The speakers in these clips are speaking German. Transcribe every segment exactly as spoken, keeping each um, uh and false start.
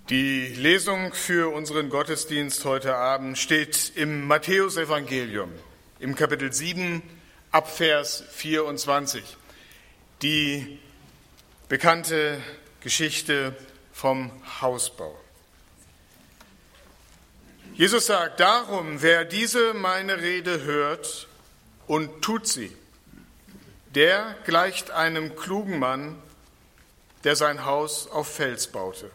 Die Lesung für unseren Gottesdienst heute Abend steht im Matthäusevangelium, im Kapitel sieben, ab Vers vierundzwanzig. Die bekannte Geschichte vom Hausbau. Jesus sagt, darum, wer diese meine Rede hört und tut sie, der gleicht einem klugen Mann, der sein Haus auf Fels baute.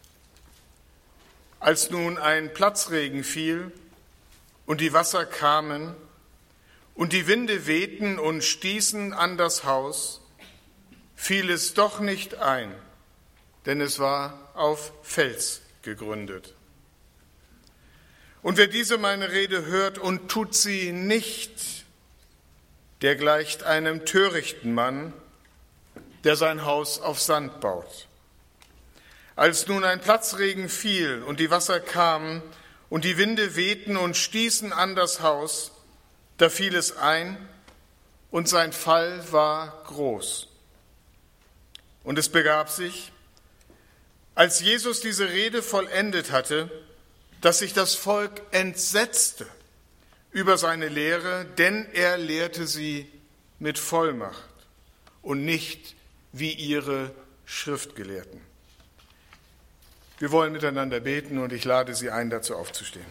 Als nun ein Platzregen fiel und die Wasser kamen und die Winde wehten und stießen an das Haus, fiel es doch nicht ein, denn es war auf Fels gegründet. Und wer diese meine Rede hört und tut sie nicht, der gleicht einem törichten Mann, der sein Haus auf Sand baut. Als nun ein Platzregen fiel und die Wasser kamen und die Winde wehten und stießen an das Haus, da fiel es ein und sein Fall war groß. Und es begab sich, als Jesus diese Rede vollendet hatte, dass sich das Volk entsetzte über seine Lehre, denn er lehrte sie mit Vollmacht und nicht wie ihre Schriftgelehrten. Wir wollen miteinander beten und ich lade Sie ein, dazu aufzustehen.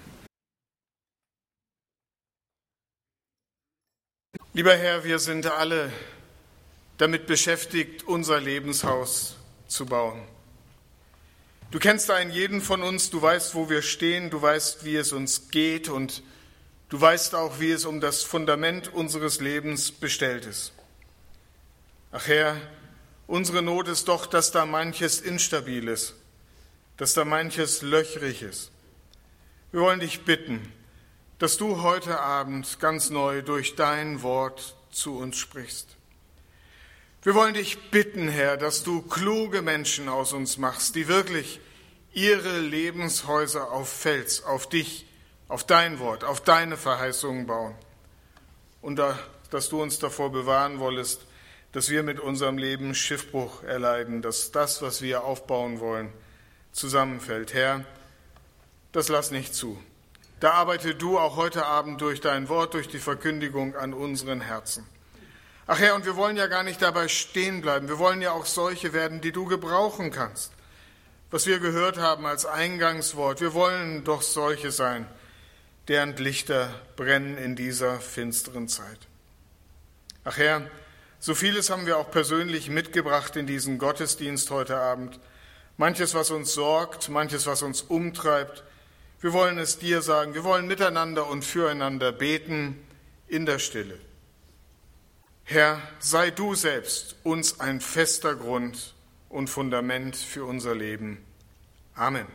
Lieber Herr, wir sind alle damit beschäftigt, unser Lebenshaus zu bauen. Du kennst einen jeden von uns, du weißt, wo wir stehen, du weißt, wie es uns geht und du weißt auch, wie es um das Fundament unseres Lebens bestellt ist. Ach Herr, unsere Not ist doch, dass da manches instabil ist, dass da manches löchrig ist. Wir wollen dich bitten, dass du heute Abend ganz neu durch dein Wort zu uns sprichst. Wir wollen dich bitten, Herr, dass du kluge Menschen aus uns machst, die wirklich ihre Lebenshäuser auf Fels, auf dich, auf dein Wort, auf deine Verheißungen bauen. Und da, dass du uns davor bewahren wollest, dass wir mit unserem Leben Schiffbruch erleiden, dass das, was wir aufbauen wollen, zusammenfällt. Herr, das lass nicht zu. Da arbeite du auch heute Abend durch dein Wort, durch die Verkündigung an unseren Herzen. Ach Herr, und wir wollen ja gar nicht dabei stehen bleiben. Wir wollen ja auch solche werden, die du gebrauchen kannst. Was wir gehört haben als Eingangswort, wir wollen doch solche sein, deren Lichter brennen in dieser finsteren Zeit. Ach Herr, so vieles haben wir auch persönlich mitgebracht in diesen Gottesdienst heute Abend. Manches, was uns sorgt, manches, was uns umtreibt. Wir wollen es dir sagen, wir wollen miteinander und füreinander beten in der Stille. Herr, sei du selbst uns ein fester Grund und Fundament für unser Leben. Amen.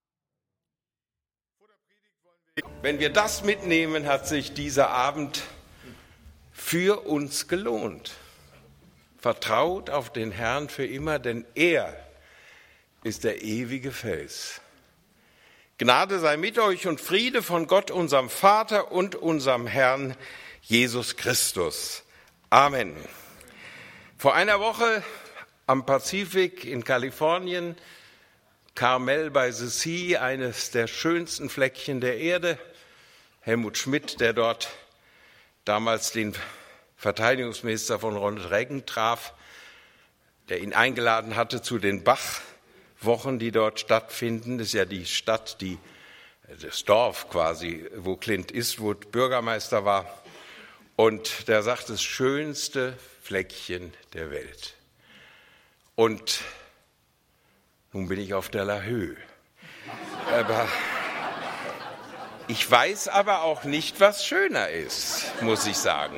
Wenn wir das mitnehmen, hat sich dieser Abend für uns gelohnt. Vertraut auf den Herrn für immer, denn er ist der ewige Fels. Gnade sei mit euch und Friede von Gott, unserem Vater und unserem Herrn Jesus Christus. Amen. Vor einer Woche am Pazifik in Kalifornien, Carmel by the Sea, eines der schönsten Fleckchen der Erde. Helmut Schmidt, der dort damals den Verteidigungsminister von Ronald Reagan traf, der ihn eingeladen hatte zu den Bach-Wochen, die dort stattfinden. Das ist ja die Stadt, die, das Dorf quasi, wo Clint Eastwood Bürgermeister war. Und der sagt, das schönste Fleckchen der Welt. Und nun bin ich auf der La Höhe. Aber ich weiß aber auch nicht, was schöner ist, muss ich sagen.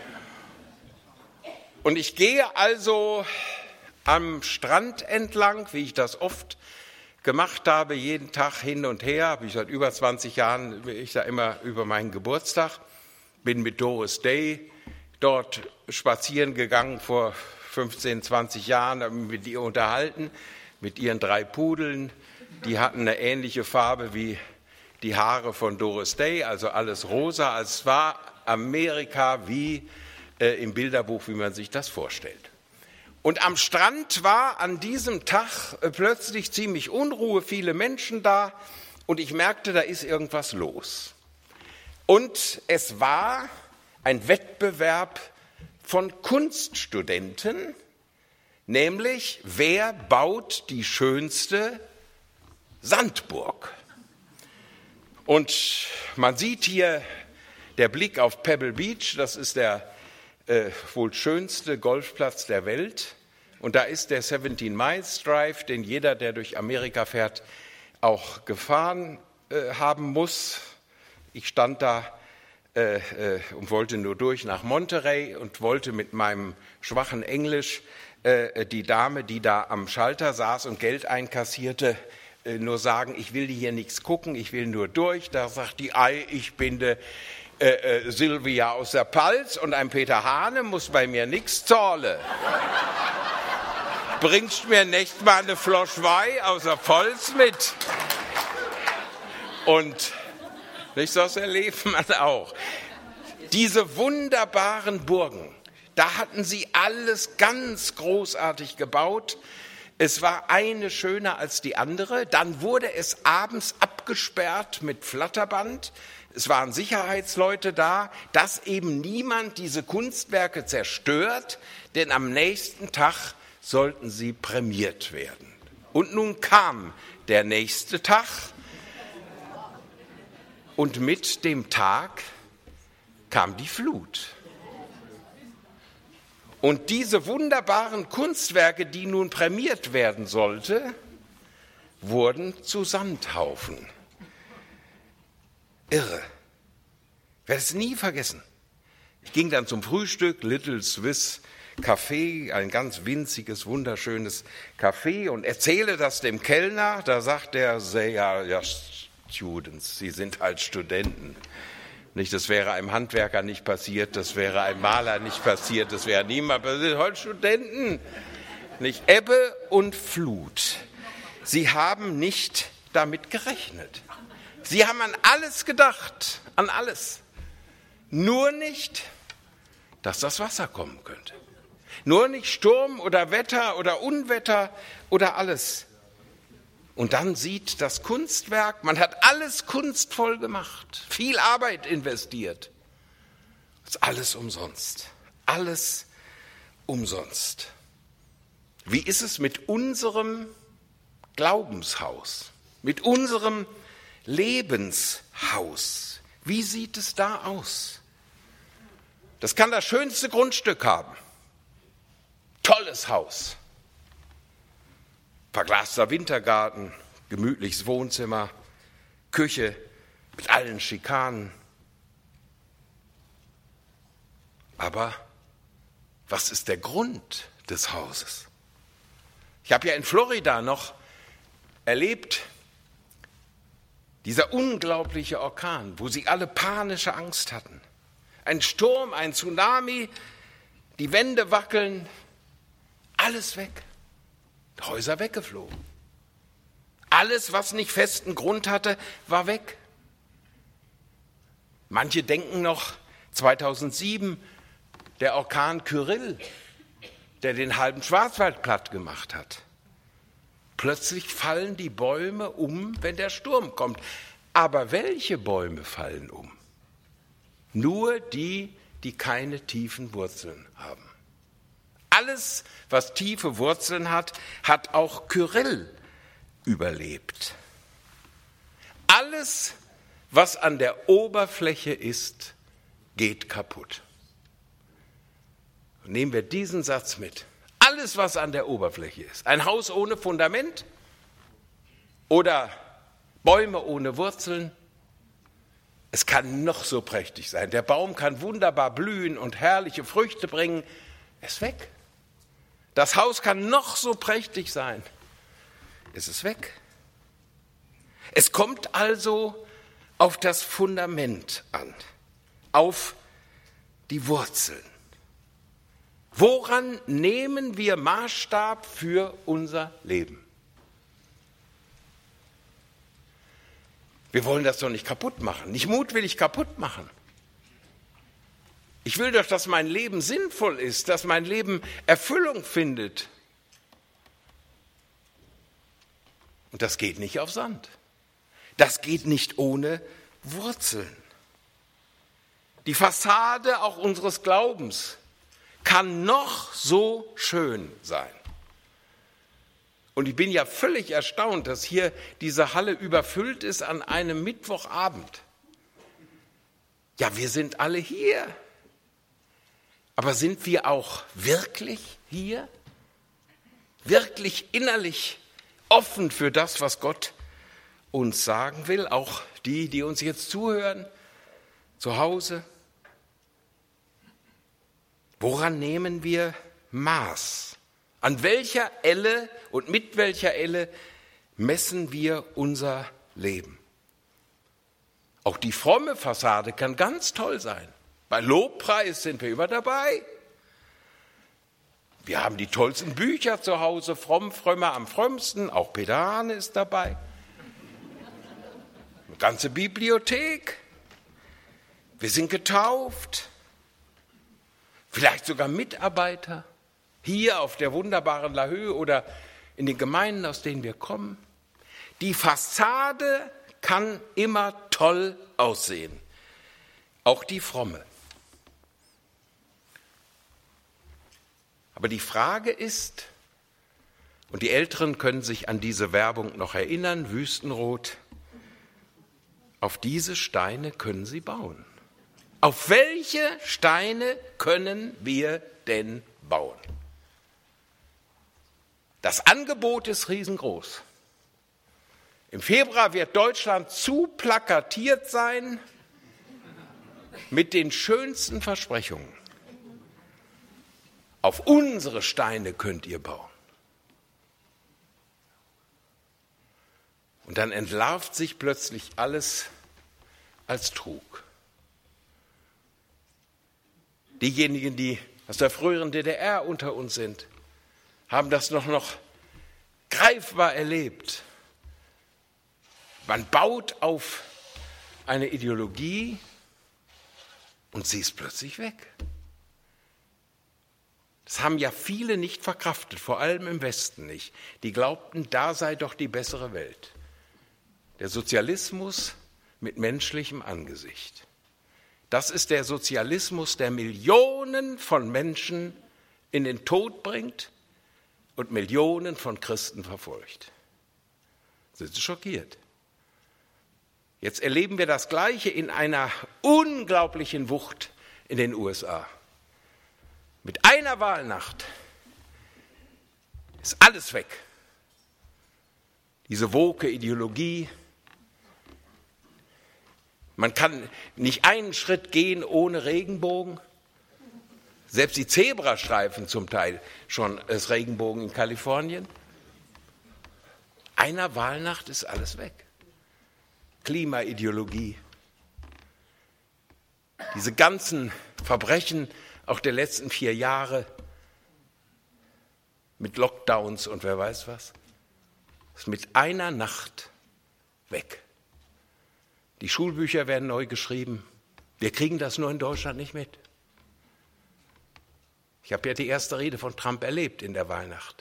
Und ich gehe also am Strand entlang, wie ich das oft gemacht habe, jeden Tag hin und her, habe ich seit über zwanzig Jahren, bin ich da immer über meinen Geburtstag, bin mit Doris Day dort spazieren gegangen vor fünfzehn, zwanzig Jahren, habe mich mit ihr unterhalten, mit ihren drei Pudeln. Die hatten eine ähnliche Farbe wie die Haare von Doris Day, also alles rosa. Also es war Amerika wie äh, im Bilderbuch, wie man sich das vorstellt. Und am Strand war an diesem Tag plötzlich ziemlich Unruhe, viele Menschen da und ich merkte, da ist irgendwas los. Und es war ein Wettbewerb von Kunststudenten, nämlich wer baut die schönste Sandburg. Und man sieht hier der Blick auf Pebble Beach, das ist der äh, wohl schönste Golfplatz der Welt. Und da ist der seventeen Miles Drive, den jeder, der durch Amerika fährt, auch gefahren äh, haben muss. Ich stand da äh, äh, und wollte nur durch nach Monterey und wollte mit meinem schwachen Englisch äh, die Dame, die da am Schalter saß und Geld einkassierte, äh, nur sagen, ich will hier nichts gucken, ich will nur durch. Da sagt die, ei, ich bin de äh, äh, Silvia aus der Pfalz und ein Peter Hane muss bei mir nichts zahlen. Bringst mir nicht mal eine Flosch Wein aus der Pfalz mit? Und nicht, das erlebt man auch. Diese wunderbaren Burgen, da hatten sie alles ganz großartig gebaut. Es war eine schöner als die andere. Dann wurde es abends abgesperrt mit Flatterband. Es waren Sicherheitsleute da, dass eben niemand diese Kunstwerke zerstört, denn am nächsten Tag sollten sie prämiert werden. Und nun kam der nächste Tag und mit dem Tag kam die Flut. Und diese wunderbaren Kunstwerke, die nun prämiert werden sollten, wurden zu Sandhaufen. Irre. Ich werde es nie vergessen. Ich ging dann zum Frühstück, Little Swiss Café, ein ganz winziges, wunderschönes Café und erzähle das dem Kellner. Da sagt er, they are just students, sie sind halt Studenten. Nicht, das wäre einem Handwerker nicht passiert, das wäre einem Maler nicht passiert, das wäre niemand passiert, halt Studenten. Nicht Ebbe und Flut. Sie haben nicht damit gerechnet. Sie haben an alles gedacht, an alles. Nur nicht, dass das Wasser kommen könnte. Nur nicht Sturm oder Wetter oder Unwetter oder alles. Und dann sieht das Kunstwerk, man hat alles kunstvoll gemacht, viel Arbeit investiert. Das ist alles umsonst. Alles umsonst. Wie ist es mit unserem Glaubenshaus, mit unserem Lebenshaus? Wie sieht es da aus? Das kann das schönste Grundstück haben. Tolles Haus. Verglaster Wintergarten, gemütliches Wohnzimmer, Küche mit allen Schikanen. Aber was ist der Grund des Hauses? Ich habe ja in Florida noch erlebt, dieser unglaubliche Orkan, wo sie alle panische Angst hatten. Ein Sturm, ein Tsunami, die Wände wackeln, alles weg. Häuser weggeflogen. Alles, was nicht festen Grund hatte, war weg. Manche denken noch, zweitausendsieben, der Orkan Kyrill, der den halben Schwarzwald platt gemacht hat. Plötzlich fallen die Bäume um, wenn der Sturm kommt. Aber welche Bäume fallen um? Nur die, die keine tiefen Wurzeln haben. Alles, was tiefe Wurzeln hat, hat auch Kyrill überlebt. Alles, was an der Oberfläche ist, geht kaputt. Nehmen wir diesen Satz mit. Alles, was an der Oberfläche ist, ein Haus ohne Fundament oder Bäume ohne Wurzeln, es kann noch so prächtig sein. Der Baum kann wunderbar blühen und herrliche Früchte bringen, er ist weg. Das Haus kann noch so prächtig sein, es ist weg. Es kommt also auf das Fundament an, auf die Wurzeln. Woran nehmen wir Maßstab für unser Leben? Wir wollen das doch nicht kaputt machen, nicht mutwillig kaputt machen. Ich will doch, dass mein Leben sinnvoll ist, dass mein Leben Erfüllung findet. Und das geht nicht auf Sand. Das geht nicht ohne Wurzeln. Die Fassade auch unseres Glaubens kann noch so schön sein. Und ich bin ja völlig erstaunt, dass hier diese Halle überfüllt ist an einem Mittwochabend. Ja, wir sind alle hier. Aber sind wir auch wirklich hier? Wirklich innerlich offen für das, was Gott uns sagen will? Auch die, die uns jetzt zuhören, zu Hause. Woran nehmen wir Maß? An welcher Elle und mit welcher Elle messen wir unser Leben? Auch die fromme Fassade kann ganz toll sein. Bei Lobpreis sind wir immer dabei. Wir haben die tollsten Bücher zu Hause, fromm, frömmer am frömmsten, auch Peter Hahn ist dabei. Eine ganze Bibliothek. Wir sind getauft. Vielleicht sogar Mitarbeiter. Hier auf der wunderbaren La Höhe oder in den Gemeinden, aus denen wir kommen. Die Fassade kann immer toll aussehen, auch die fromme. Aber die Frage ist, und die Älteren können sich an diese Werbung noch erinnern, Wüstenrot, auf diese Steine können sie bauen. Auf welche Steine können wir denn bauen? Das Angebot ist riesengroß. Im Februar wird Deutschland zu plakatiert sein mit den schönsten Versprechungen. Auf unsere Steine könnt ihr bauen. Und dann entlarvt sich plötzlich alles als Trug. Diejenigen, die aus der früheren D D R unter uns sind, haben das noch, noch greifbar erlebt. Man baut auf eine Ideologie und sie ist plötzlich weg. Das haben ja viele nicht verkraftet, vor allem im Westen nicht. Die glaubten, da sei doch die bessere Welt. Der Sozialismus mit menschlichem Angesicht. Das ist der Sozialismus, der Millionen von Menschen in den Tod bringt und Millionen von Christen verfolgt. Sind Sie schockiert? Jetzt erleben wir das Gleiche in einer unglaublichen Wucht in den U S A. Mit einer Wahlnacht ist alles weg. Diese woke Ideologie. Man kann nicht einen Schritt gehen ohne Regenbogen. Selbst die Zebrastreifen zum Teil schon als Regenbogen in Kalifornien. Einer Wahlnacht ist alles weg. Klimaideologie. Diese ganzen Verbrechen auch der letzten vier Jahre mit Lockdowns und wer weiß was, ist mit einer Nacht weg. Die Schulbücher werden neu geschrieben. Wir kriegen das nur in Deutschland nicht mit. Ich habe ja die erste Rede von Trump erlebt in der Wahlnacht.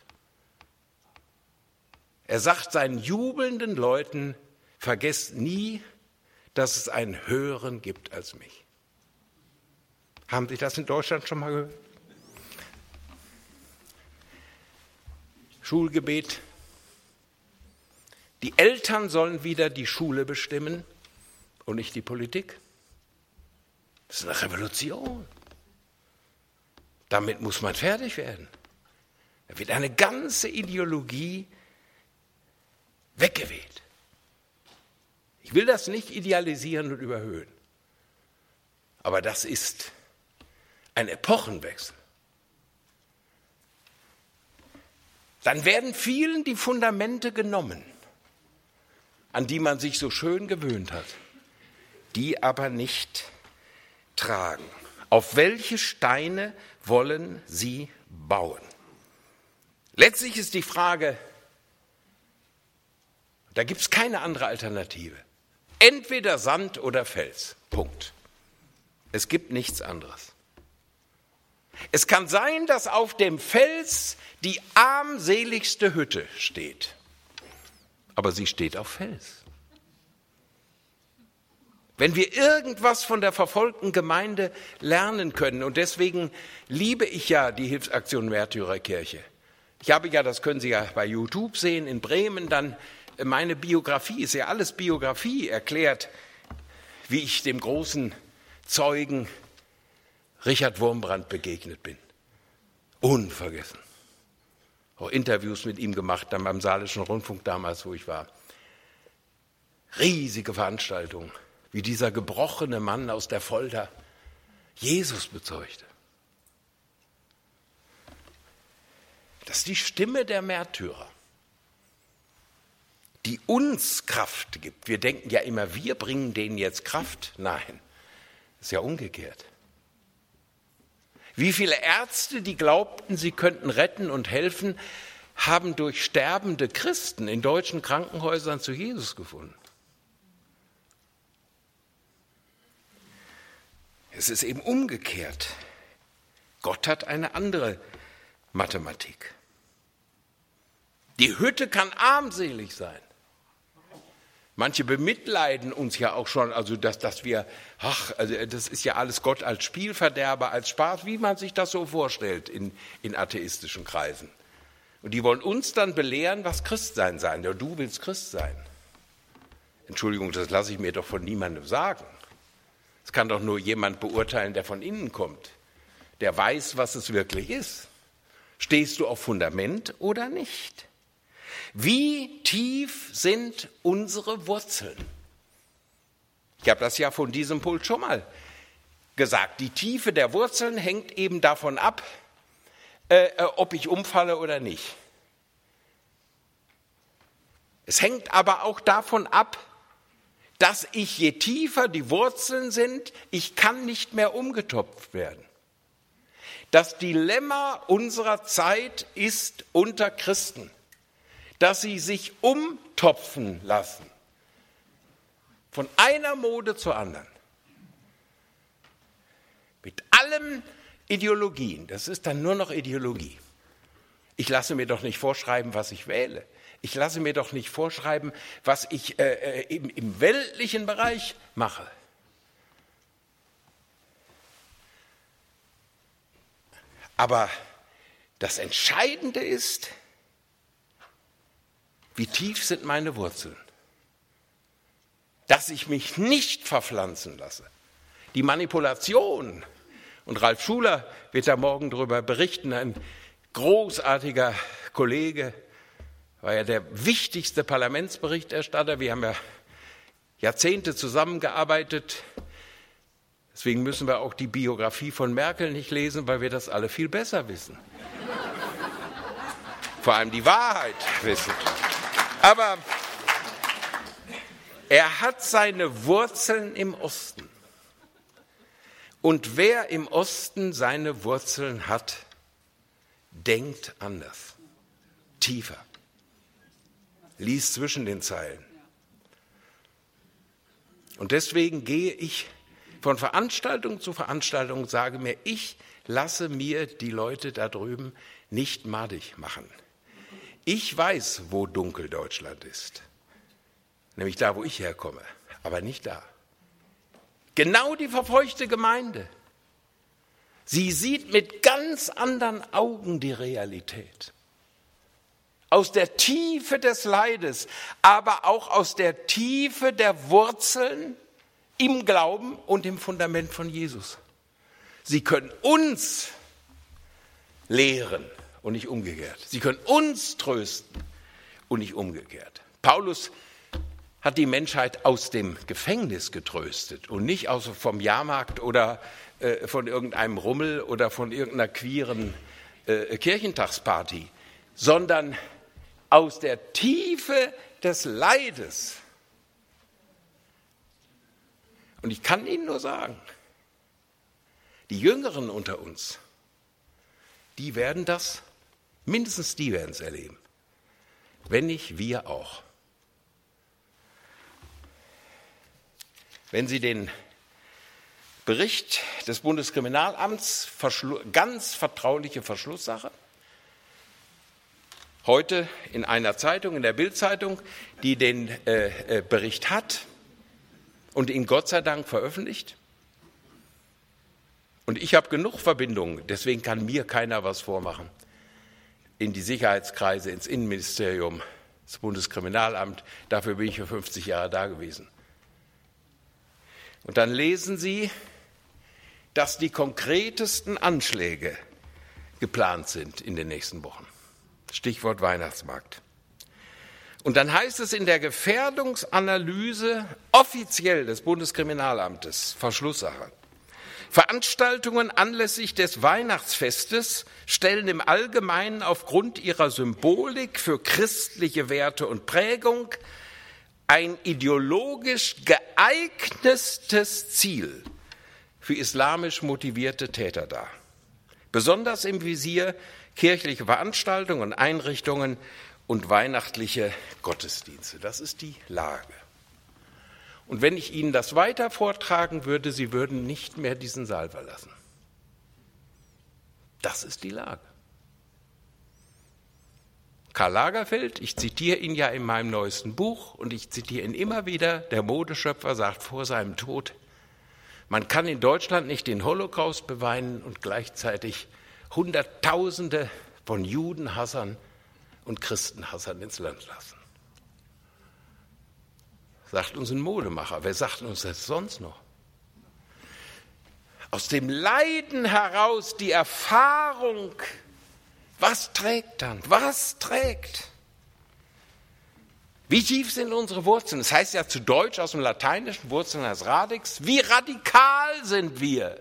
Er sagt seinen jubelnden Leuten, vergesst nie, dass es einen Höheren gibt als mich. Haben Sie das in Deutschland schon mal gehört? Schulgebet. Die Eltern sollen wieder die Schule bestimmen und nicht die Politik. Das ist eine Revolution. Damit muss man fertig werden. Da wird eine ganze Ideologie weggeweht. Ich will das nicht idealisieren und überhöhen. Aber das ist ein Epochenwechsel. Dann werden vielen die Fundamente genommen, an die man sich so schön gewöhnt hat, die aber nicht tragen. Auf welche Steine wollen sie bauen? Letztlich ist die Frage, da gibt es keine andere Alternative. Entweder Sand oder Fels. Punkt. Es gibt nichts anderes. Es kann sein, dass auf dem Fels die armseligste Hütte steht, aber sie steht auf Fels. Wenn wir irgendwas von der verfolgten Gemeinde lernen können, und deswegen liebe ich ja die Hilfsaktion Märtyrerkirche. Ich habe ja, das können Sie ja bei YouTube sehen, in Bremen dann meine Biografie, ist ja alles Biografie, erklärt, wie ich dem großen Zeugen Richard Wurmbrand begegnet bin. Unvergessen. Auch Interviews mit ihm gemacht, dann beim Saarländischen Rundfunk damals, wo ich war. Riesige Veranstaltungen, wie dieser gebrochene Mann aus der Folter Jesus bezeugte. Das ist die Stimme der Märtyrer, die uns Kraft gibt. Wir denken ja immer, wir bringen denen jetzt Kraft. Nein, das ist ja umgekehrt. Wie viele Ärzte, die glaubten, sie könnten retten und helfen, haben durch sterbende Christen in deutschen Krankenhäusern zu Jesus gefunden. Es ist eben umgekehrt. Gott hat eine andere Mathematik. Die Hütte kann armselig sein. Manche bemitleiden uns ja auch schon, also dass, dass wir, ach, also das ist ja alles Gott als Spielverderber, als Spaß, wie man sich das so vorstellt in, in atheistischen Kreisen. Und die wollen uns dann belehren, was Christsein sein. Ja, du willst Christ sein. Entschuldigung, das lasse ich mir doch von niemandem sagen. Das kann doch nur jemand beurteilen, der von innen kommt, der weiß, was es wirklich ist. Stehst du auf Fundament oder nicht? Wie tief sind unsere Wurzeln? Ich habe das ja von diesem Pult schon mal gesagt. Die Tiefe der Wurzeln hängt eben davon ab, äh, ob ich umfalle oder nicht. Es hängt aber auch davon ab, dass ich, je tiefer die Wurzeln sind, ich kann nicht mehr umgetopft werden. Das Dilemma unserer Zeit ist unter Christen, dass sie sich umtopfen lassen, von einer Mode zur anderen. Mit allen Ideologien, das ist dann nur noch Ideologie. Ich lasse mir doch nicht vorschreiben, was ich wähle. Ich lasse mir doch nicht vorschreiben, was ich äh, im, im weltlichen Bereich mache. Aber das Entscheidende ist, wie tief sind meine Wurzeln? Dass ich mich nicht verpflanzen lasse. Die Manipulation, und Ralf Schuler wird da morgen darüber berichten, ein großartiger Kollege, war ja der wichtigste Parlamentsberichterstatter. Wir haben ja Jahrzehnte zusammengearbeitet. Deswegen müssen wir auch die Biografie von Merkel nicht lesen, weil wir das alle viel besser wissen. Vor allem die Wahrheit wissen. Aber er hat seine Wurzeln im Osten. Und wer im Osten seine Wurzeln hat, denkt anders, tiefer, liest zwischen den Zeilen. Und deswegen gehe ich von Veranstaltung zu Veranstaltung und sage mir, ich lasse mir die Leute da drüben nicht madig machen. Ich weiß, wo dunkel Deutschland ist, nämlich da, wo ich herkomme, aber nicht da. Genau die verfeuchte Gemeinde. Sie sieht mit ganz anderen Augen die Realität. Aus der Tiefe des Leides, aber auch aus der Tiefe der Wurzeln im Glauben und im Fundament von Jesus. Sie können uns lehren und nicht umgekehrt. Sie können uns trösten und nicht umgekehrt. Paulus hat die Menschheit aus dem Gefängnis getröstet und nicht aus vom Jahrmarkt oder äh, von irgendeinem Rummel oder von irgendeiner queeren äh, Kirchentagsparty, sondern aus der Tiefe des Leides. Und ich kann Ihnen nur sagen, die Jüngeren unter uns, die werden das, mindestens die werden es erleben, wenn nicht wir auch. Wenn Sie den Bericht des Bundeskriminalamts, ganz vertrauliche Verschlusssache. Heute in einer Zeitung, in der Bild-Zeitung, die den äh, Bericht hat und ihn Gott sei Dank veröffentlicht. Und ich habe genug Verbindungen, deswegen kann mir keiner was vormachen. In die Sicherheitskreise, ins Innenministerium, das Bundeskriminalamt, dafür bin ich für fünfzig Jahre da gewesen. Und dann lesen Sie, dass die konkretesten Anschläge geplant sind in den nächsten Wochen. Stichwort Weihnachtsmarkt. Und dann heißt es in der Gefährdungsanalyse offiziell des Bundeskriminalamtes, Verschlusssache, Veranstaltungen anlässlich des Weihnachtsfestes stellen im Allgemeinen aufgrund ihrer Symbolik für christliche Werte und Prägung ein ideologisch geeignetes Ziel für islamisch motivierte Täter dar. Besonders im Visier kirchliche Veranstaltungen und Einrichtungen und weihnachtliche Gottesdienste. Das ist die Lage. Und wenn ich Ihnen das weiter vortragen würde, Sie würden nicht mehr diesen Saal verlassen. Das ist die Lage. Karl Lagerfeld, ich zitiere ihn ja in meinem neuesten Buch und ich zitiere ihn immer wieder, der Modeschöpfer sagt vor seinem Tod, man kann in Deutschland nicht den Holocaust beweinen und gleichzeitig Hunderttausende von Judenhassern und Christenhassern ins Land lassen. Sagt uns ein Modemacher. Wer sagt uns das sonst noch? Aus dem Leiden heraus die Erfahrung, was trägt dann? Was trägt? Wie tief sind unsere Wurzeln? Das heißt ja zu Deutsch aus dem Lateinischen, Wurzeln als Radix. Wie radikal sind wir?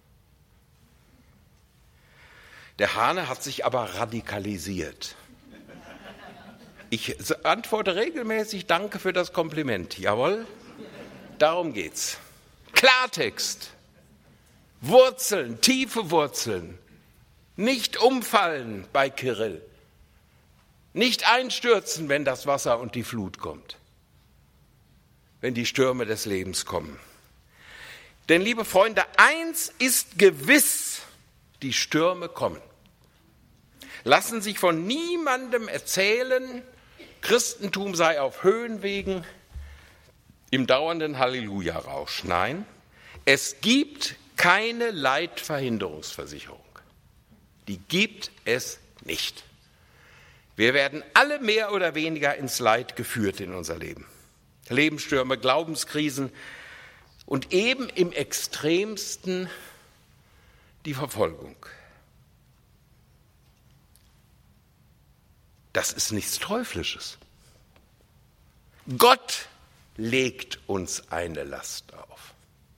Der Hahne hat sich aber radikalisiert. Ich antworte regelmäßig, danke für das Kompliment. Jawohl, darum geht's. Klartext, Wurzeln, tiefe Wurzeln, nicht umfallen bei Kirill, nicht einstürzen, wenn das Wasser und die Flut kommt, wenn die Stürme des Lebens kommen. Denn, liebe Freunde, eins ist gewiss, die Stürme kommen. Lassen sich von niemandem erzählen, Christentum sei auf Höhenwegen im dauernden Halleluja-Rausch. Nein, es gibt keine Leidverhinderungsversicherung. Die gibt es nicht. Wir werden alle mehr oder weniger ins Leid geführt in unser Leben. Lebensstürme, Glaubenskrisen und eben im Extremsten die Verfolgung. Das ist nichts Teuflisches. Gott legt uns eine Last auf.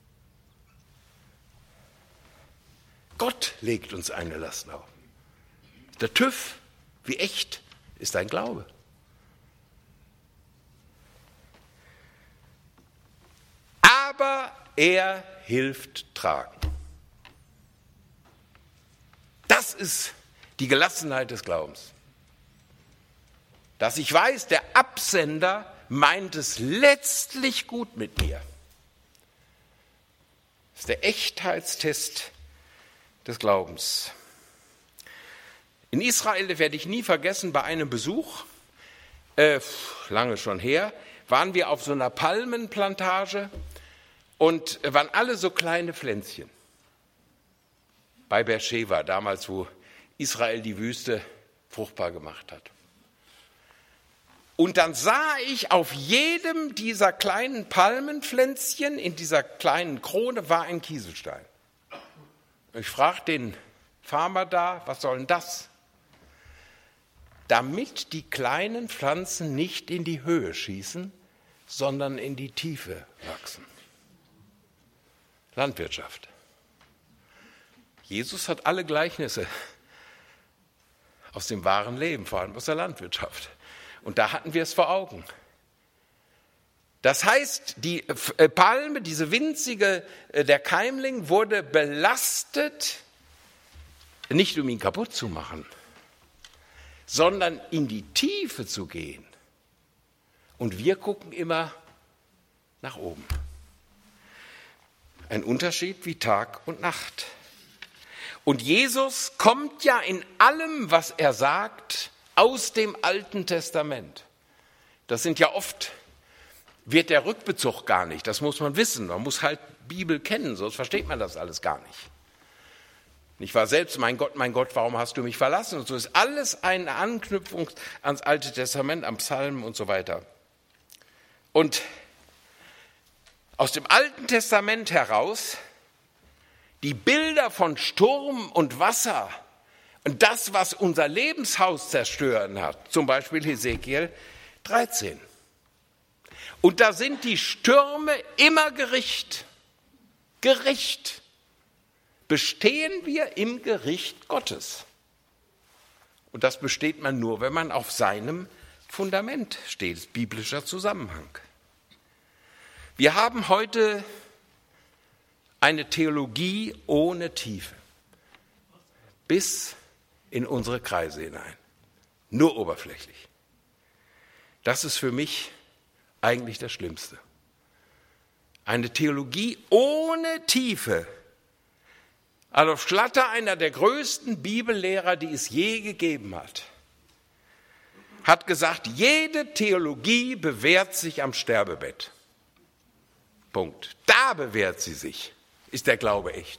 Gott legt uns eine Last auf. Der TÜV, wie echt ist dein Glaube? Aber er hilft tragen. Das ist die Gelassenheit des Glaubens. Dass ich weiß, der Absender meint es letztlich gut mit mir. Das ist der Echtheitstest des Glaubens. In Israel, das werde ich nie vergessen, bei einem Besuch, äh, lange schon her, waren wir auf so einer Palmenplantage und waren alle so kleine Pflänzchen. Bei Beersheba, damals, wo Israel die Wüste fruchtbar gemacht hat. Und dann sah ich, auf jedem dieser kleinen Palmenpflänzchen, in dieser kleinen Krone, war ein Kieselstein. Ich fragte den Farmer da, was soll denn das? Damit die kleinen Pflanzen nicht in die Höhe schießen, sondern in die Tiefe wachsen. Landwirtschaft. Jesus hat alle Gleichnisse aus dem wahren Leben, vor allem aus der Landwirtschaft. Und da hatten wir es vor Augen. Das heißt, die Palme, diese winzige, der Keimling, wurde belastet, nicht um ihn kaputt zu machen, sondern in die Tiefe zu gehen. Und wir gucken immer nach oben. Ein Unterschied wie Tag und Nacht. Und Jesus kommt ja in allem, was er sagt, aus dem Alten Testament. Das sind ja oft, wird der Rückbezug gar nicht, das muss man wissen. Man muss halt Bibel kennen, sonst versteht man das alles gar nicht. Ich war selbst, mein Gott, mein Gott, warum hast du mich verlassen? Und so ist alles eine Anknüpfung ans Alte Testament, am Psalmen und so weiter. Und aus dem Alten Testament heraus die Bilder von Sturm und Wasser und das, was unser Lebenshaus zerstören hat, zum Beispiel Hesekiel dreizehn. Und da sind die Stürme immer Gericht. Gericht. Bestehen wir im Gericht Gottes. Und das besteht man nur, wenn man auf seinem Fundament steht, biblischer Zusammenhang. Wir haben heute eine Theologie ohne Tiefe, bis in unsere Kreise hinein, nur oberflächlich. Das ist für mich eigentlich das Schlimmste. Eine Theologie ohne Tiefe. Adolf Schlatter, einer der größten Bibellehrer, die es je gegeben hat, hat gesagt, jede Theologie bewährt sich am Sterbebett. Punkt. Da bewährt sie sich. Ist der Glaube echt?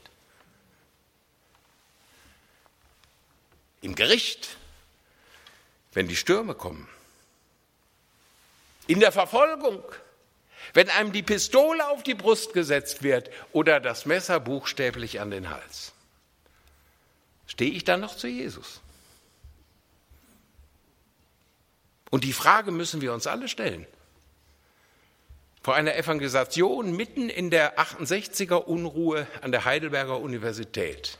Im Gericht, wenn die Stürme kommen. In der Verfolgung, wenn einem die Pistole auf die Brust gesetzt wird oder das Messer buchstäblich an den Hals. Stehe ich dann noch zu Jesus? Und die Frage müssen wir uns alle stellen. Vor einer Evangelisation mitten in der achtundsechziger Unruhe an der Heidelberger Universität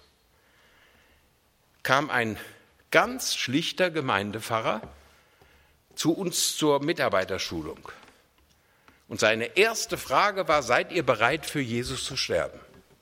kam ein ganz schlichter Gemeindepfarrer zu uns zur Mitarbeiterschulung. Und seine erste Frage war, seid ihr bereit, für Jesus zu sterben?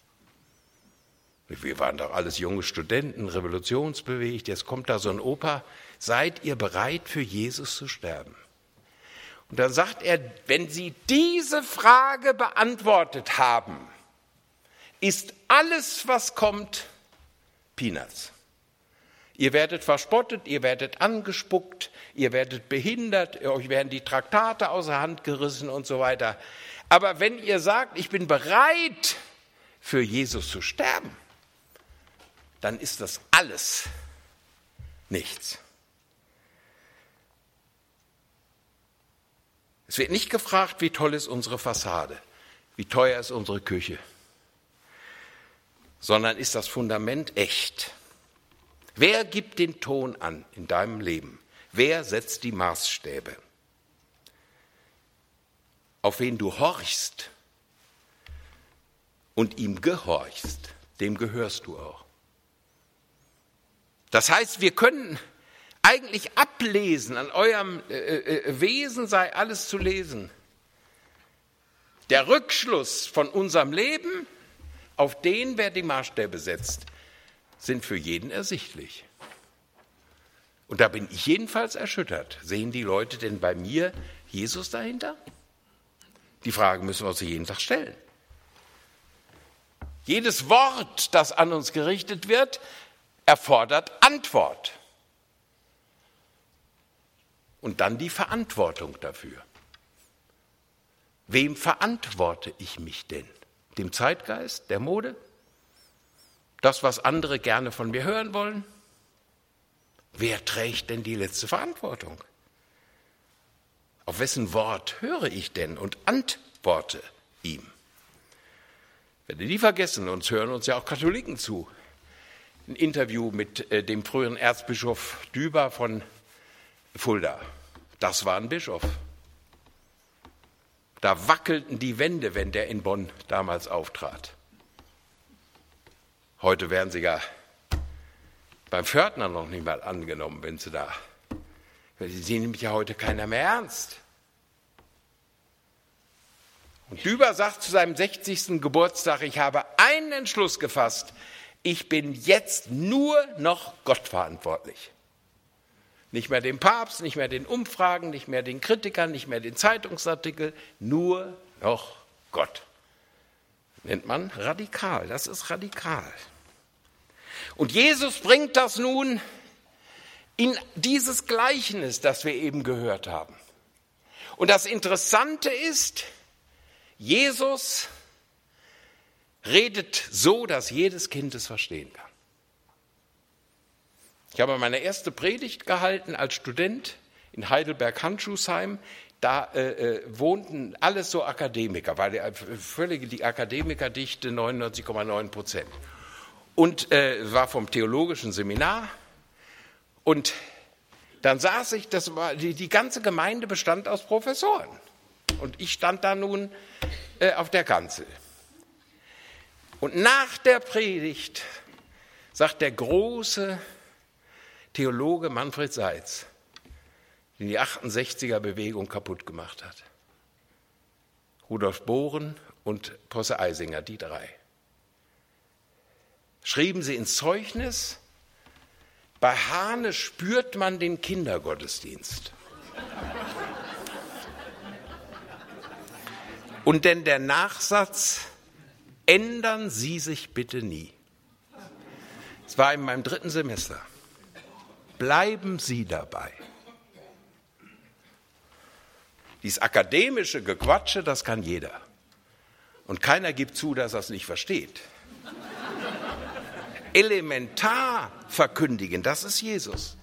Wir waren doch alles junge Studenten, revolutionsbewegt, jetzt kommt da so ein Opa, seid ihr bereit, für Jesus zu sterben? Und dann sagt er, wenn Sie diese Frage beantwortet haben, ist alles, was kommt, Peanuts. Ihr werdet verspottet, ihr werdet angespuckt, ihr werdet behindert, euch werden die Traktate außer Hand gerissen und so weiter. Aber wenn ihr sagt, ich bin bereit, für Jesus zu sterben, dann ist das alles nichts. Es wird nicht gefragt, wie toll ist unsere Fassade, wie teuer ist unsere Küche, sondern ist das Fundament echt? Wer gibt den Ton an in deinem Leben? Wer setzt die Maßstäbe? Auf wen du horchst und ihm gehorchst, dem gehörst du auch. Das heißt, wir können eigentlich ablesen, an eurem äh, äh, Wesen sei alles zu lesen. Der Rückschluss von unserem Leben, auf den wer die Maßstäbe setzt, sind für jeden ersichtlich. Und da bin ich jedenfalls erschüttert. Sehen die Leute denn bei mir Jesus dahinter? Die Frage müssen wir uns jeden Tag stellen. Jedes Wort, das an uns gerichtet wird, erfordert Antwort. Und dann die Verantwortung dafür. Wem verantworte ich mich denn? Dem Zeitgeist, der Mode? Das, was andere gerne von mir hören wollen? Wer trägt denn die letzte Verantwortung? Auf wessen Wort höre ich denn und antworte ihm? Ich werde nie vergessen, uns hören uns ja auch Katholiken zu. Ein Interview mit äh, dem früheren Erzbischof Düber von Fulda. Das war ein Bischof. Da wackelten die Wände, wenn der in Bonn damals auftrat. Heute werden sie ja beim Pförtner noch nicht mal angenommen, wenn sie da. Sie nimmt ja heute keiner mehr ernst. Und Düber sagt zu seinem sechzigsten Geburtstag, ich habe einen Entschluss gefasst, ich bin jetzt nur noch Gott verantwortlich. Nicht mehr dem Papst, nicht mehr den Umfragen, nicht mehr den Kritikern, nicht mehr den Zeitungsartikeln, nur noch Gott. nennt man radikal. Das ist radikal. Und Jesus bringt das nun in dieses Gleichnis, das wir eben gehört haben. Und das Interessante ist, Jesus redet so, dass jedes Kind es verstehen kann. Ich habe meine erste Predigt gehalten als Student in Heidelberg-Handschuhsheim. Da äh, wohnten alles so Akademiker, war die, völlige die Akademikerdichte neunundneunzig Komma neun Prozent. Und äh, war vom theologischen Seminar. Und dann saß ich, das war, die, die ganze Gemeinde bestand aus Professoren. Und ich stand da nun äh, auf der Kanzel. Und nach der Predigt sagt der große Theologe Manfred Seitz, den die achtundsechziger-Bewegung kaputt gemacht hat. Rudolf Bohren und Posse Eisinger, die drei. Schrieben sie ins Zeugnis, bei Hahne spürt man den Kindergottesdienst. Und denn der Nachsatz, ändern Sie sich bitte nie. Es war in meinem dritten Semester. Bleiben Sie dabei. Dieses akademische Gequatsche, das kann jeder. Und keiner gibt zu, dass er es nicht versteht. Elementar verkündigen, das ist Jesus.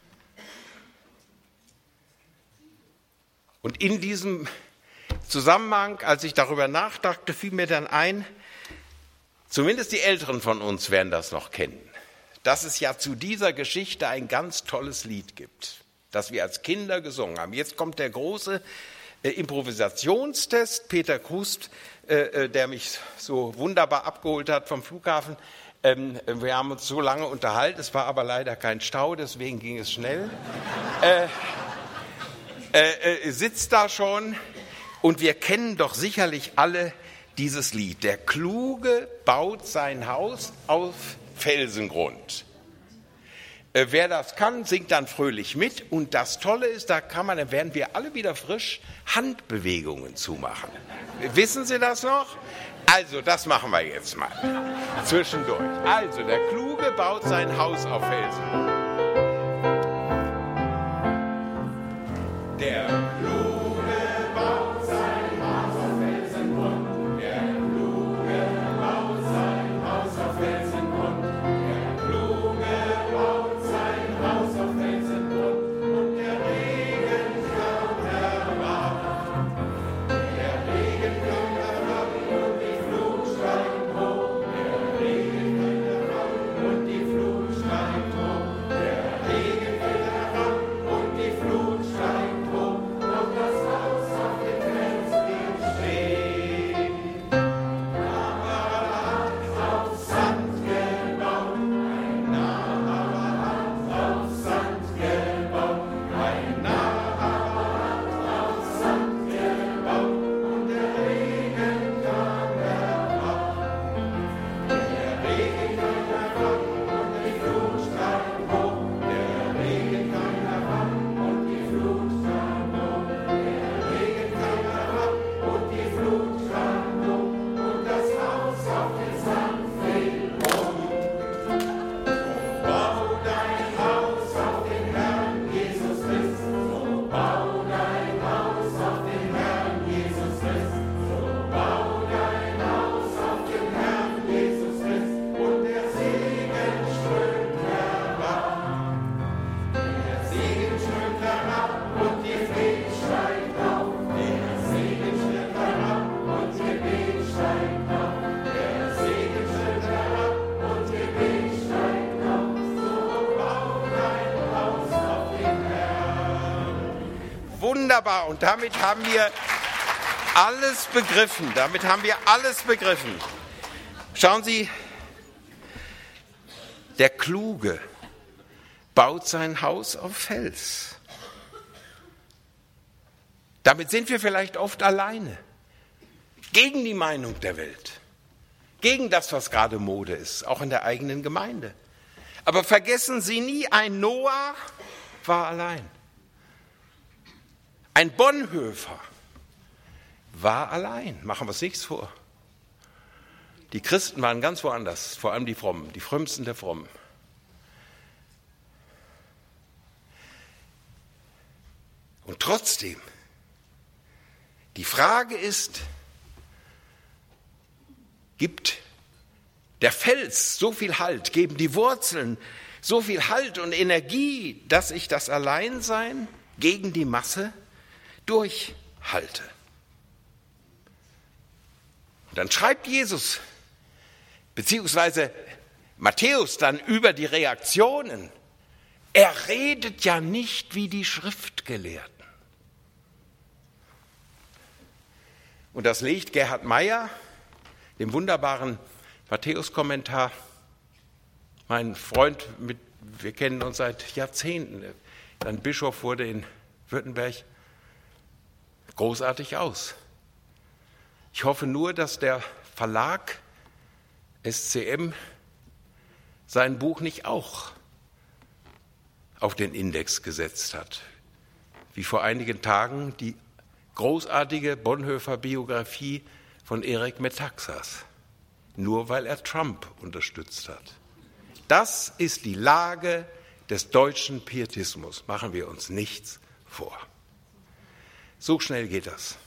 Und in diesem Zusammenhang, als ich darüber nachdachte, fiel mir dann ein, zumindest die Älteren von uns werden das noch kennen, dass es ja zu dieser Geschichte ein ganz tolles Lied gibt, das wir als Kinder gesungen haben. Jetzt kommt der große äh, Improvisationstest. Peter Krust, äh, der mich so wunderbar abgeholt hat vom Flughafen, ähm, wir haben uns so lange unterhalten, es war aber leider kein Stau, deswegen ging es schnell, äh, äh, äh, sitzt da schon und wir kennen doch sicherlich alle dieses Lied. Der Kluge baut sein Haus auf Felsengrund. Äh, wer das kann, singt dann fröhlich mit. Und das Tolle ist, da kann man, dann werden wir alle wieder frisch Handbewegungen zumachen. Wissen Sie das noch? Also, das machen wir jetzt mal zwischendurch. Also, der Kluge baut sein Haus auf Felsengrund. Der Kluge baut sein Haus auf Felsengrund. Der Kluge baut sein Haus auf Felsengrund. Der Kluge baut sein Haus auf Felsengrund. Und der Regen kommt herab. Der Regen kommt herab und die Flut steigt hoch. Der Regen kommt herab und die Flut steigt hoch. Der Regen fällt herab und die Flut steigt hoch. Und das Haus auf dem Fels wird stehen. Nahaber hat auf Sand gebaut, ein Nahaber hat auf Sand gebaut, ein Nahaber hat auf Sand gebaut, und der Regen kam herab. Der Regen kam herab und die Flut steigt hoch. Der Regen kam herab und die Flut steigt hoch. Der Regen kam herab und die Flut steigt hoch. Und das Haus auf den Sand fällt um. Bau dein Haus auf den Herrn Jesus Christ. So bau dein Haus auf den Herrn Jesus Christ. So bau dein Haus auf den Herrn Jesus Christ. Und der Segen strömt herab. Der Segen strömt herab und die Flut steigt auf. Der Segen strömt herab und Gebet steigt auf. Der Segen strömt herab und Gebet steigt auf. So bau dein Haus auf den Herrn. Wunderbar, und damit haben wir alles begriffen. Damit haben wir alles begriffen. Schauen Sie, der Kluge baut sein Haus auf Fels. Damit sind wir vielleicht oft alleine, gegen die Meinung der Welt, gegen das, was gerade Mode ist, auch in der eigenen Gemeinde. Aber vergessen Sie nie, ein Noah war allein. Ein Bonhoeffer war allein, machen wir uns nichts vor. Die Christen waren ganz woanders, vor allem die Frommen, die frömmsten der Frommen. Und trotzdem, die Frage ist, gibt der Fels so viel Halt, geben die Wurzeln so viel Halt und Energie, dass ich das Alleinsein gegen die Masse durchhalte? Und dann schreibt Jesus, beziehungsweise Matthäus dann über die Reaktionen, er redet ja nicht wie die Schriftgelehrten. Und das legt Gerhard Meyer, dem wunderbaren Matthäus-Kommentar, mein Freund, mit, wir kennen uns seit Jahrzehnten, dann Bischof wurde in Württemberg, großartig aus. Ich hoffe nur, dass der Verlag S C M sein Buch nicht auch auf den Index gesetzt hat, wie vor einigen Tagen die großartige Bonhoeffer-Biografie von Eric Metaxas, nur weil er Trump unterstützt hat. Das ist die Lage des deutschen Pietismus, machen wir uns nichts vor. So schnell geht das.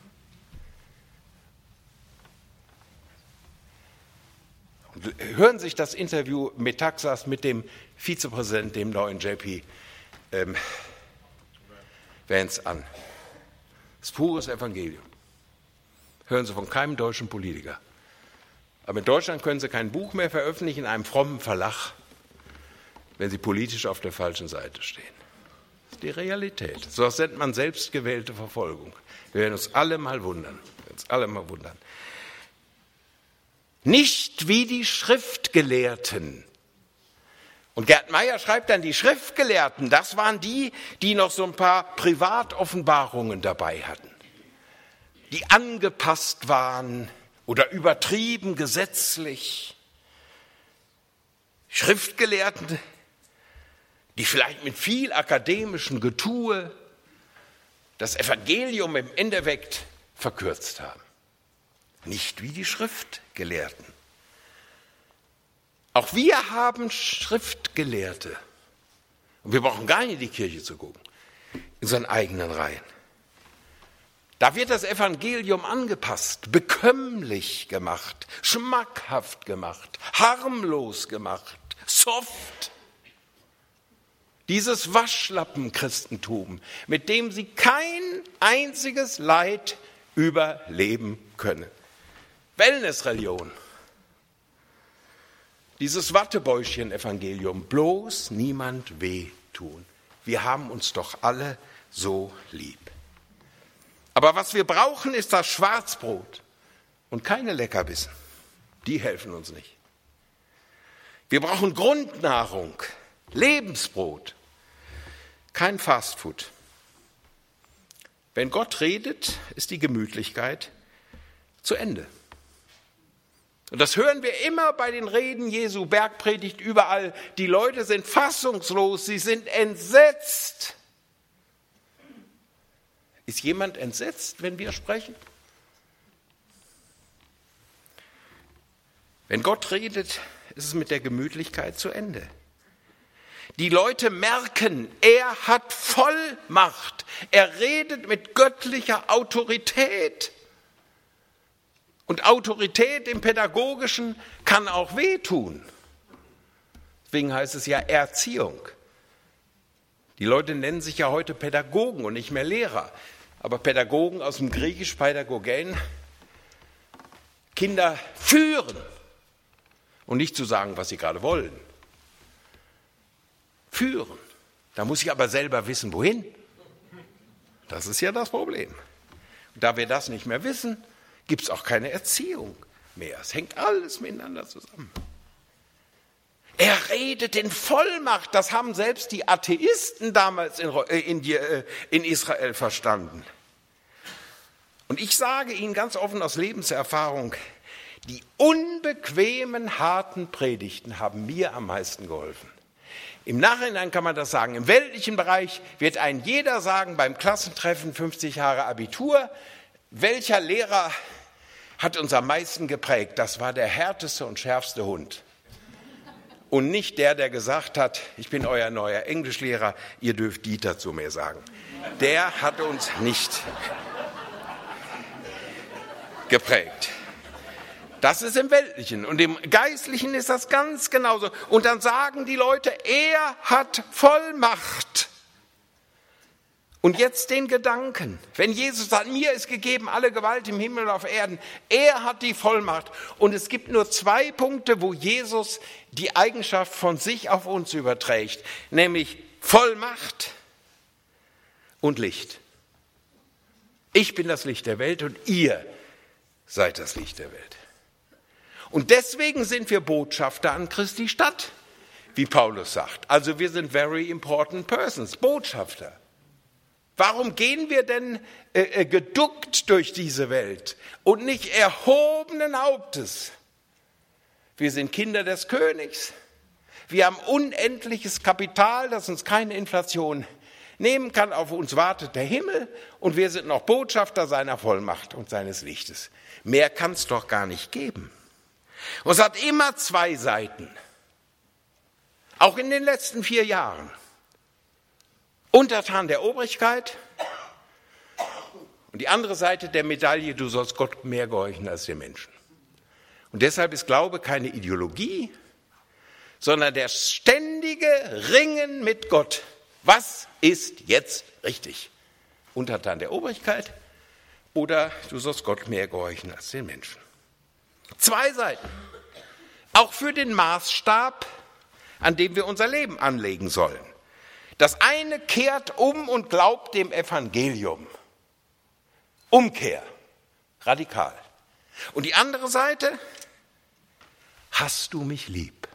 Und hören Sie sich das Interview Metaxas mit dem Vizepräsidenten, dem neuen J P ähm, Vance an. Das ist pures Evangelium. Hören Sie von keinem deutschen Politiker. Aber in Deutschland können Sie kein Buch mehr veröffentlichen in einem frommen Verlag, wenn Sie politisch auf der falschen Seite stehen. Das ist die Realität. So nennt man selbstgewählte Verfolgung. Wir werden uns alle mal wundern. Wir werden uns alle mal wundern. Nicht wie die Schriftgelehrten. Und Gerd Meyer schreibt dann, die Schriftgelehrten, das waren die, die noch so ein paar Privatoffenbarungen dabei hatten, die angepasst waren oder übertrieben gesetzlich. Schriftgelehrten, die vielleicht mit viel akademischem Getue das Evangelium im Endeffekt verkürzt haben. Nicht wie die Schriftgelehrten. Auch wir haben Schriftgelehrte. Und wir brauchen gar nicht in die Kirche zu gucken, in unseren eigenen Reihen. Da wird das Evangelium angepasst, bekömmlich gemacht, schmackhaft gemacht, harmlos gemacht, soft. Dieses Waschlappen-Christentum, mit dem sie kein einziges Leid überleben können. Wellnessreligion. Dieses Wattebäuschen-Evangelium, bloß niemand wehtun. Wir haben uns doch alle so lieb. Aber was wir brauchen, ist das Schwarzbrot und keine Leckerbissen. Die helfen uns nicht. Wir brauchen Grundnahrung, Lebensbrot, kein Fastfood. Wenn Gott redet, ist die Gemütlichkeit zu Ende. Und das hören wir immer bei den Reden Jesu, Bergpredigt, überall. Die Leute sind fassungslos, sie sind entsetzt. Ist jemand entsetzt, wenn wir sprechen? Wenn Gott redet, ist es mit der Gemütlichkeit zu Ende. Die Leute merken, er hat Vollmacht. Er redet mit göttlicher Autorität. Und Autorität im Pädagogischen kann auch wehtun. Deswegen heißt es ja Erziehung. Die Leute nennen sich ja heute Pädagogen und nicht mehr Lehrer. Aber Pädagogen aus dem Griechisch Pädagogen, Kinder führen und nicht zu sagen, was sie gerade wollen. Führen. Da muss ich aber selber wissen, wohin. Das ist ja das Problem. Und da wir das nicht mehr wissen, gibt es auch keine Erziehung mehr. Es hängt alles miteinander zusammen. Er redet in Vollmacht. Das haben selbst die Atheisten damals in, in, in Israel verstanden. Und ich sage Ihnen ganz offen aus Lebenserfahrung, die unbequemen, harten Predigten haben mir am meisten geholfen. Im Nachhinein kann man das sagen. Im weltlichen Bereich wird ein jeder sagen, beim Klassentreffen fünfzig Jahre Abitur, welcher Lehrer hat uns am meisten geprägt. Das war der härteste und schärfste Hund. Und nicht der, der gesagt hat, ich bin euer neuer Englischlehrer, ihr dürft Dieter zu mir sagen. Der hat uns nicht geprägt. Das ist im Weltlichen. Und im Geistlichen ist das ganz genauso. Und dann sagen die Leute, er hat Vollmacht. Und jetzt den Gedanken, wenn Jesus sagt, mir ist gegeben alle Gewalt im Himmel und auf Erden, er hat die Vollmacht. Und es gibt nur zwei Punkte, wo Jesus die Eigenschaft von sich auf uns überträgt, nämlich Vollmacht und Licht. Ich bin das Licht der Welt und ihr seid das Licht der Welt. Und deswegen sind wir Botschafter an Christi Stadt, wie Paulus sagt. Also wir sind very important persons, Botschafter. Warum gehen wir denn äh, geduckt durch diese Welt und nicht erhobenen Hauptes? Wir sind Kinder des Königs. Wir haben unendliches Kapital, das uns keine Inflation nehmen kann. Auf uns wartet der Himmel und wir sind noch Botschafter seiner Vollmacht und seines Lichtes. Mehr kann es doch gar nicht geben. Und es hat immer zwei Seiten. Auch in den letzten vier Jahren. Untertan der Obrigkeit und die andere Seite der Medaille, du sollst Gott mehr gehorchen als den Menschen. Und deshalb ist Glaube keine Ideologie, sondern der ständige Ringen mit Gott. Was ist jetzt richtig? Untertan der Obrigkeit oder du sollst Gott mehr gehorchen als den Menschen. Zwei Seiten. Auch für den Maßstab, an dem wir unser Leben anlegen sollen. Das eine kehrt um und glaubt dem Evangelium. Umkehr. Radikal. Und die andere Seite, hast du mich lieb?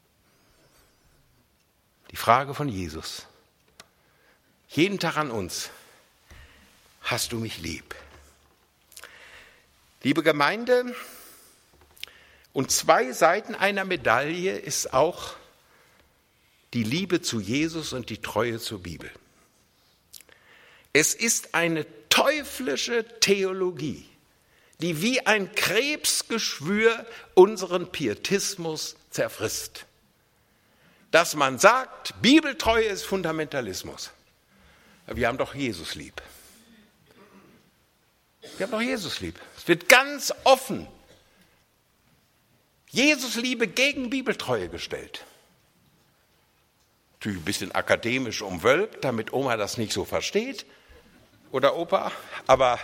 Die Frage von Jesus. Jeden Tag an uns. Hast du mich lieb? Liebe Gemeinde, und zwei Seiten einer Medaille ist auch die Liebe zu Jesus und die Treue zur Bibel. Es ist eine teuflische Theologie, die wie ein Krebsgeschwür unseren Pietismus zerfrisst. Dass man sagt, Bibeltreue ist Fundamentalismus. Wir haben doch Jesus lieb. Wir haben doch Jesus lieb. Es wird ganz offen Jesus-Liebe gegen Bibeltreue gestellt. Natürlich ein bisschen akademisch umwölbt, damit Oma das nicht so versteht. Oder Opa. Aber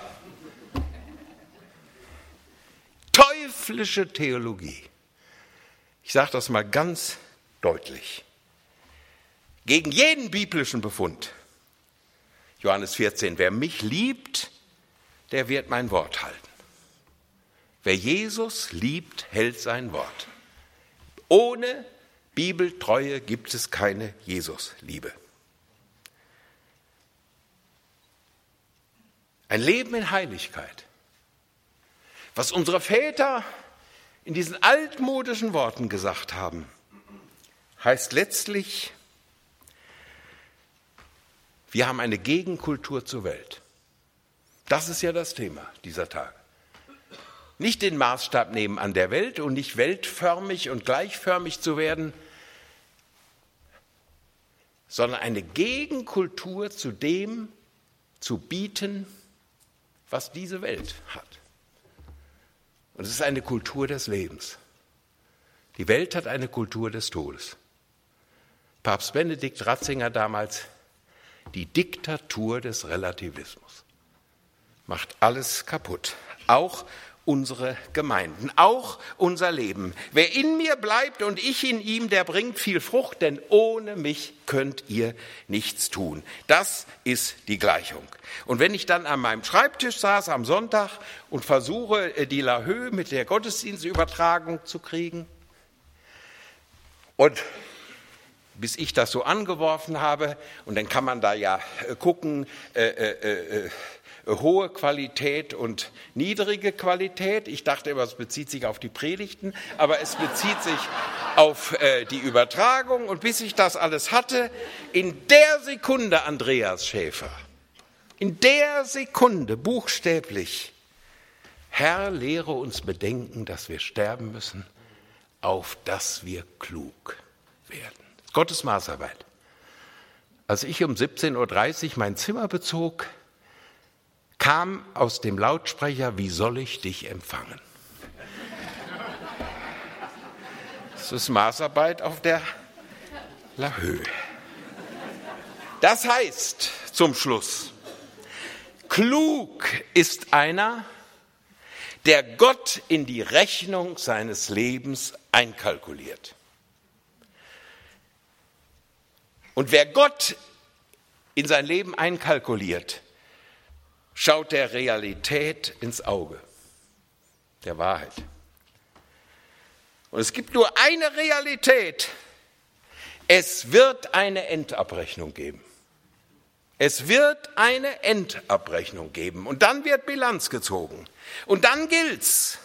teuflische Theologie. Ich sage das mal ganz deutlich. Gegen jeden biblischen Befund. Johannes vierzehn, wer mich liebt, der wird mein Wort halten. Wer Jesus liebt, hält sein Wort. Ohne Bibeltreue gibt es keine Jesus-Liebe. Ein Leben in Heiligkeit. Was unsere Väter in diesen altmodischen Worten gesagt haben, heißt letztlich, wir haben eine Gegenkultur zur Welt. Das ist ja das Thema dieser Tage. Nicht den Maßstab nehmen an der Welt und nicht weltförmig und gleichförmig zu werden, sondern eine Gegenkultur zu dem zu bieten, was diese Welt hat. Und es ist eine Kultur des Lebens. Die Welt hat eine Kultur des Todes. Papst Benedikt Ratzinger damals, die Diktatur des Relativismus. Macht alles kaputt. Auch unsere Gemeinden, auch unser Leben. Wer in mir bleibt und ich in ihm, der bringt viel Frucht, denn ohne mich könnt ihr nichts tun. Das ist die Gleichung. Und wenn ich dann an meinem Schreibtisch saß am Sonntag und versuche, die Lahö mit der Gottesdienstübertragung zu kriegen und bis ich das so angeworfen habe, und dann kann man da ja gucken, äh, äh, äh, hohe Qualität und niedrige Qualität. Ich dachte immer, es bezieht sich auf die Predigten, aber es bezieht sich auf äh, die Übertragung. Und bis ich das alles hatte, in der Sekunde, Andreas Schäfer, in der Sekunde buchstäblich, Herr, lehre uns bedenken, dass wir sterben müssen, auf dass wir klug werden. Gottes Maßarbeit. Als ich um siebzehn Uhr dreißig mein Zimmer bezog, kam aus dem Lautsprecher: Wie soll ich dich empfangen? Das ist Maßarbeit auf der Höhe. Das heißt zum Schluss, klug ist einer, der Gott in die Rechnung seines Lebens einkalkuliert. Und wer Gott in sein Leben einkalkuliert, schaut der Realität ins Auge, der Wahrheit. Und es gibt nur eine Realität: Es wird eine Endabrechnung geben. Es wird eine Endabrechnung geben und dann wird Bilanz gezogen. Und dann gilt's,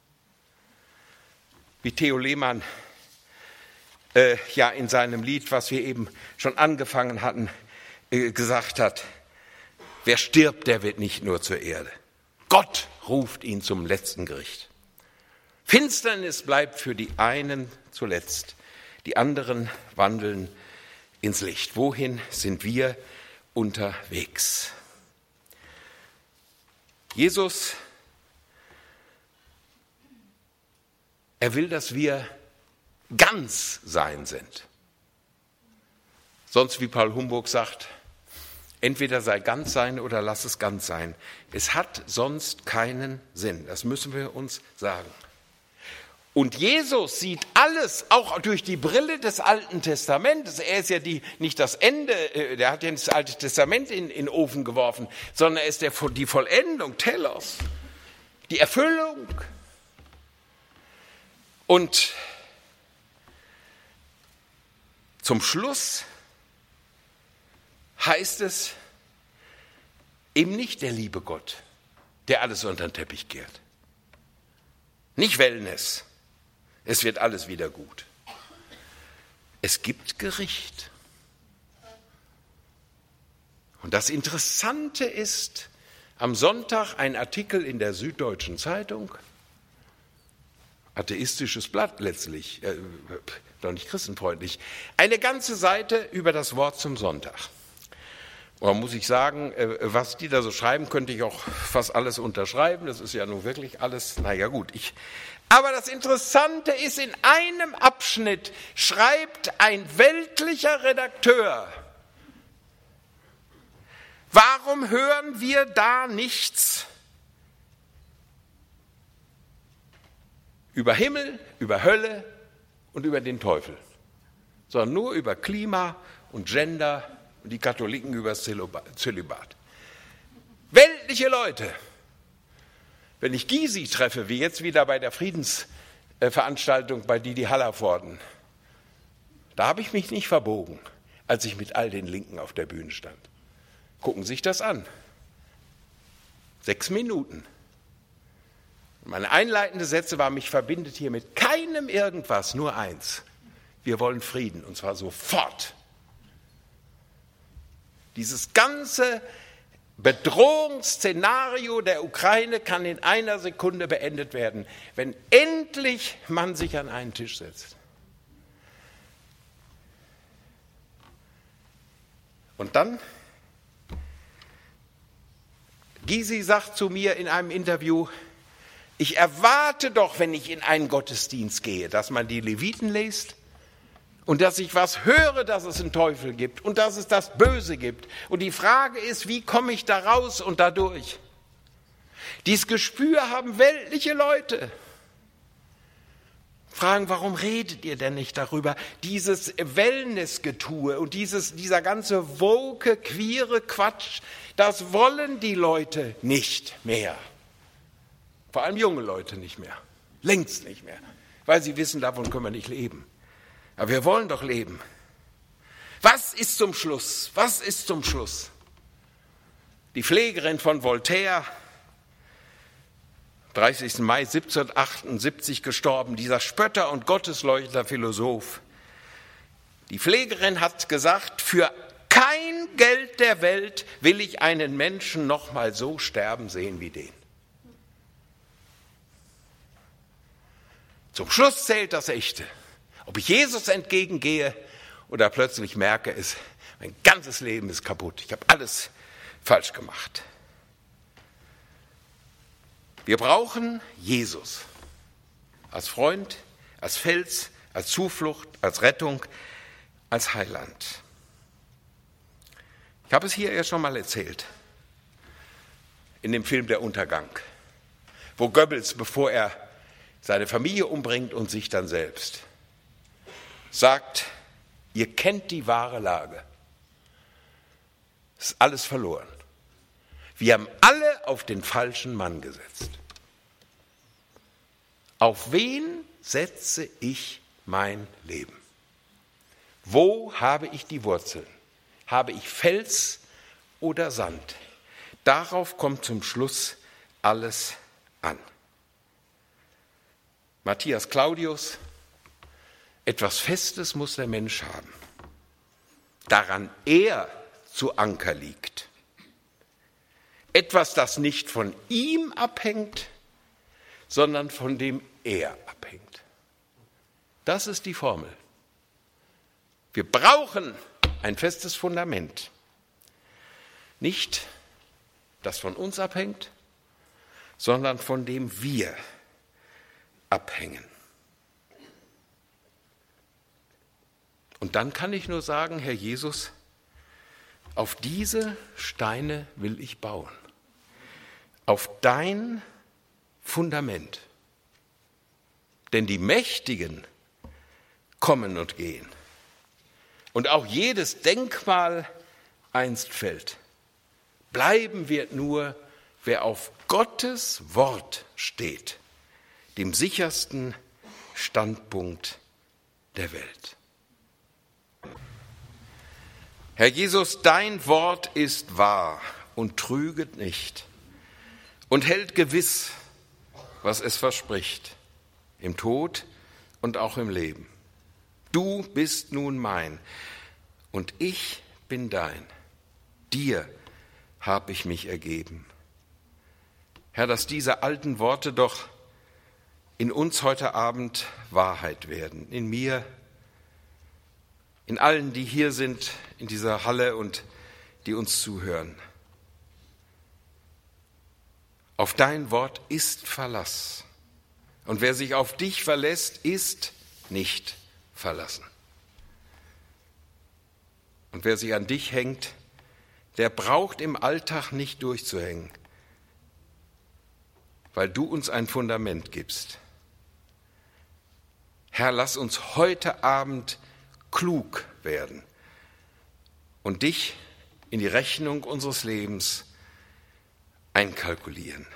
wie Theo Lehmann äh, ja in seinem Lied, was wir eben schon angefangen hatten, äh, gesagt hat: Wer stirbt, der wird nicht nur zur Erde. Gott ruft ihn zum letzten Gericht. Finsternis bleibt für die einen zuletzt, die anderen wandeln ins Licht. Wohin sind wir unterwegs? Jesus, er will, dass wir ganz sein sind. Sonst, wie Paul Humboldt sagt, entweder sei ganz sein oder lass es ganz sein. Es hat sonst keinen Sinn. Das müssen wir uns sagen. Und Jesus sieht alles auch durch die Brille des Alten Testamentes. Er ist ja die, nicht das Ende, der hat ja das Alte Testament in, in den Ofen geworfen, sondern er ist der, die Vollendung, Telos, die Erfüllung. Und zum Schluss heißt es eben nicht der liebe Gott, der alles unter den Teppich kehrt. Nicht Wellness. Es wird alles wieder gut. Es gibt Gericht. Und das Interessante ist, am Sonntag ein Artikel in der Süddeutschen Zeitung, atheistisches Blatt letztlich, äh, doch nicht christenfreundlich, eine ganze Seite über das Wort zum Sonntag. Und da muss ich sagen, äh, was die da so schreiben, könnte ich auch fast alles unterschreiben. Das ist ja nun wirklich alles, naja gut, ich... Aber das Interessante ist, in einem Abschnitt schreibt ein weltlicher Redakteur: Warum hören wir da nichts über Himmel, über Hölle und über den Teufel, sondern nur über Klima und Gender und die Katholiken über das Zölibat? Weltliche Leute. Wenn ich Gysi treffe, wie jetzt wieder bei der Friedensveranstaltung bei Didi Hallervorden, da habe ich mich nicht verbogen, als ich mit all den Linken auf der Bühne stand. Gucken Sie sich das an. Sechs Minuten. Meine einleitende Sätze waren: Mich verbindet hier mit keinem irgendwas, nur eins. Wir wollen Frieden, und zwar sofort. Dieses ganze Bedrohungsszenario der Ukraine kann in einer Sekunde beendet werden, wenn endlich man sich an einen Tisch setzt. Und dann, Gysi sagt zu mir in einem Interview: Ich erwarte doch, wenn ich in einen Gottesdienst gehe, dass man die Leviten liest und dass ich was höre, dass es einen Teufel gibt und dass es das Böse gibt. Und die Frage ist, wie komme ich da raus und da durch? Dieses Gespür haben weltliche Leute. Fragen, warum redet ihr denn nicht darüber? Dieses Wellnessgetue und dieses, dieser ganze woke, queere Quatsch, das wollen die Leute nicht mehr. Vor allem junge Leute nicht mehr. Längst nicht mehr. Weil sie wissen, davon können wir nicht leben. Aber wir wollen doch leben. Was ist zum Schluss? Was ist zum Schluss? Die Pflegerin von Voltaire, dreißigsten Mai siebzehnhundertachtundsiebzig gestorben, dieser Spötter und Gottesleugner Philosoph. Die Pflegerin hat gesagt: Für kein Geld der Welt will ich einen Menschen noch mal so sterben sehen wie den. Zum Schluss zählt das Echte. Ob ich Jesus entgegengehe oder plötzlich merke, es, mein ganzes Leben ist kaputt. Ich habe alles falsch gemacht. Wir brauchen Jesus als Freund, als Fels, als Zuflucht, als Rettung, als Heiland. Ich habe es hier ja schon mal erzählt, in dem Film Der Untergang, wo Goebbels, bevor er seine Familie umbringt und sich dann selbst, sagt, ihr kennt die wahre Lage. Es ist alles verloren. Wir haben alle auf den falschen Mann gesetzt. Auf wen setze ich mein Leben? Wo habe ich die Wurzeln? Habe ich Fels oder Sand? Darauf kommt zum Schluss alles an. Matthias Claudius: Etwas Festes muss der Mensch haben, daran er zu Anker liegt. Etwas, das nicht von ihm abhängt, sondern von dem er abhängt. Das ist die Formel. Wir brauchen ein festes Fundament. Nicht das von uns abhängt, sondern von dem wir abhängen. Und dann kann ich nur sagen, Herr Jesus, auf diese Steine will ich bauen. Auf dein Fundament. Denn die Mächtigen kommen und gehen. Und auch jedes Denkmal einst fällt. Bleiben wird nur, wer auf Gottes Wort steht, dem sichersten Standpunkt der Welt. Herr Jesus, dein Wort ist wahr und trüget nicht und hält gewiss, was es verspricht, im Tod und auch im Leben. Du bist nun mein und ich bin dein. Dir habe ich mich ergeben. Herr, dass diese alten Worte doch in uns heute Abend Wahrheit werden, in mir, in allen, die hier sind, in dieser Halle und die uns zuhören. Auf dein Wort ist Verlass. Und wer sich auf dich verlässt, ist nicht verlassen. Und wer sich an dich hängt, der braucht im Alltag nicht durchzuhängen, weil du uns ein Fundament gibst. Herr, lass uns heute Abend klug werden und dich in die Rechnung unseres Lebens einkalkulieren.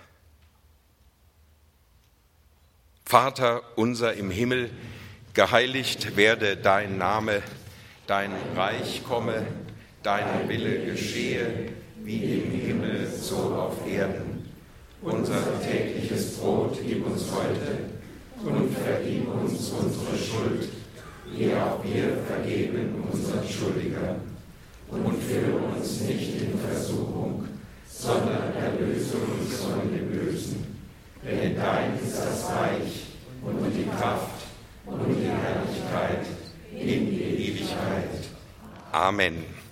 Vater unser im Himmel, geheiligt werde dein Name, dein Reich komme, dein Wille geschehe, wie im Himmel, so auf Erden. Unser tägliches Brot gib uns heute und vergib uns unsere Schuld, wie auch wir vergeben unseren Schuldigern. Und führe uns nicht in Versuchung, sondern erlöse uns von dem Bösen. Denn dein ist das Reich und die Kraft und die Herrlichkeit in die Ewigkeit. Amen.